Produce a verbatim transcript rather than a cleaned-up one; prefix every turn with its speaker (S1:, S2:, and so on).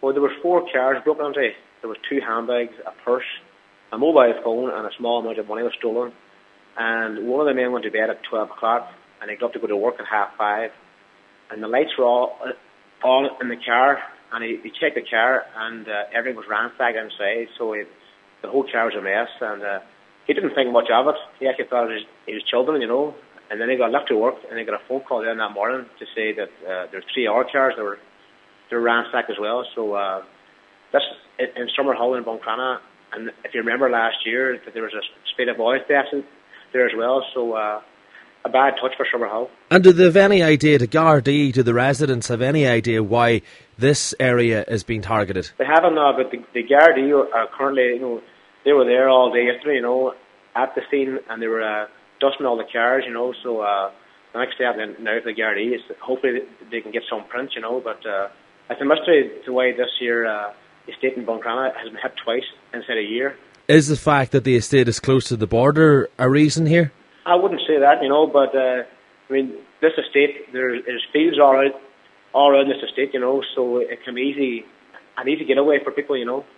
S1: Well, there was four cars broken into. There was two handbags, a purse, a mobile phone, and a small amount of money was stolen. And one of the men went to bed at twelve o'clock, and he got up to go to work at half five. And the lights were all on in the car, and he, he checked the car, and uh, everything was ransacked inside. So he, the whole car was a mess, and uh, he didn't think much of it. He actually thought it was, it was children, you know. And then he got left to work, and he got a phone call then that morning to say that uh, there were three other cars that were, they were ransacked as well. So uh, that's in, in Summerhill in Buncrana. And if you remember last year, that there was a spate of boys theft there as well. So uh, a bad touch for Summerhill.
S2: And do they have any idea, the Gardaí, do the residents have any idea why this area is being targeted?
S1: They haven't now, but the, the Gardaí are currently, you know, they were there all day yesterday, you know, at the scene, and they were uh, dusting all the cars, you know. So uh, the next step now for the Gardaí is hopefully they can get some prints, you know. But uh, it's a mystery to why this year uh, the estate in Buncrana has been hit twice inside a year.
S2: Is the fact that the estate is close to the border a reason here?
S1: I wouldn't say that, you know, but uh, I mean, this estate, there is fields all around, all around this estate, you know, so it can be easy, an easy getaway for people, you know.